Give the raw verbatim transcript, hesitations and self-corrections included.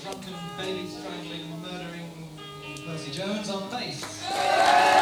drunken, Bailey strangling, murdering Percy Jones on bass.